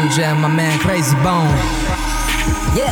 MJ and my man Crazy Bone. Yeah.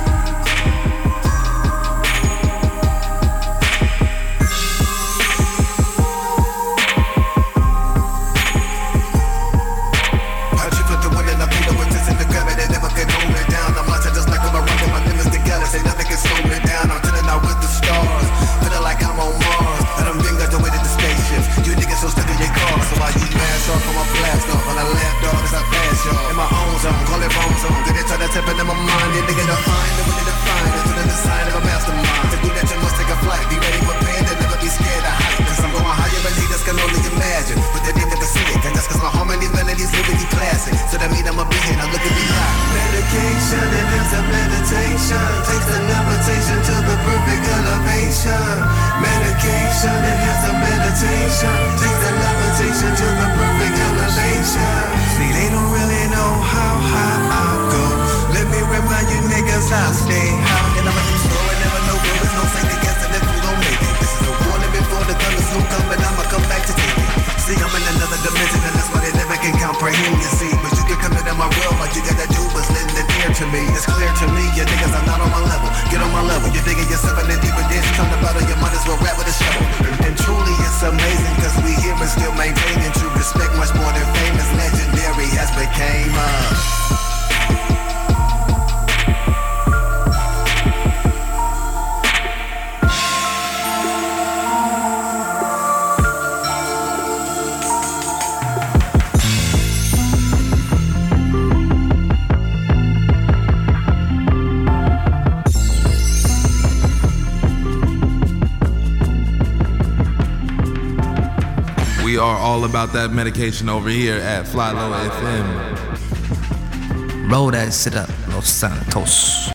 Medication and it's a meditation. Takes the levitation to the perfect elevation. Medication and it's a meditation. Takes the levitation to the perfect elevation. See, they don't really know how high I'll go. Let me remind you niggas I'll stay high. And I'ma keep slow and never know there is no second guessing if we gon' make it. This is a warning before the thunders will come, and I'ma come back to take it. See, I'm in another dimension and that's why they never can comprehend. You see, but you can come into my world, all you gotta do is lend an ear to me. It's clear to me, you niggas are not on my level. Get on my level, you're digging yourself in the deeper ditch. Come to battle, you might as well rap with a shovel. And truly it's amazing, cause we here and still maintaining true respect. Much more than famous, legendary has became us. We are all about that medication over here at Fly Low FM. Roll that shit up, Los Santos.